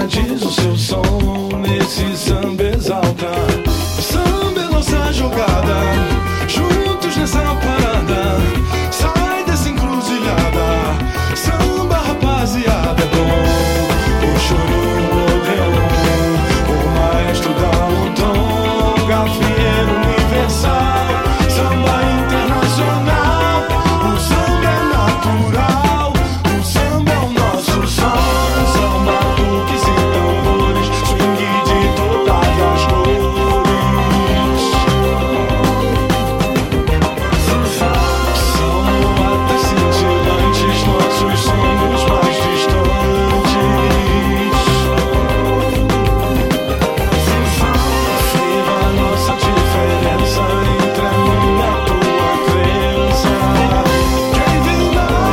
diz o seu som, nesse samba exalta. Samba é nossa jogada, juntos nessa parada. Sai dessa encruzilhada, samba rapaziada. É bom, o choro, o odeon, o maestro dá um tom. Gafieiro universal, samba internacional. O samba é natural, o samba é o nosso som. Samba, buques e tambores, swing de todas as cores. São até cintilantes nossos sonhos mais distantes. Viva a nossa diferença entre a minha e a tua crença. Quem vem lá?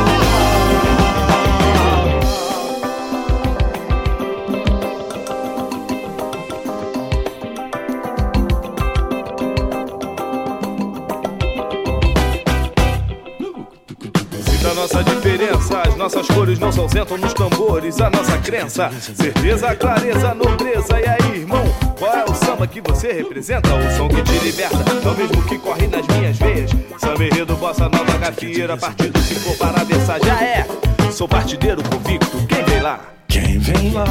Da nossa diferença, as nossas cores não se ausentam nos tambores. A nossa crença, certeza, clareza, nobreza. E aí, irmão, qual é o samba que você representa? O som que te liberta, é o mesmo que corre nas minhas veias. Samba enredo, bossa nova, gafieira. Partido se for para versar, já é. Sou partideiro convicto, quem vem lá? Quem vem lá?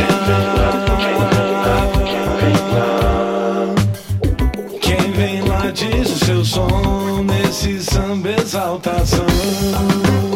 Quem vem lá diz o seu som, nesse samba exaltação.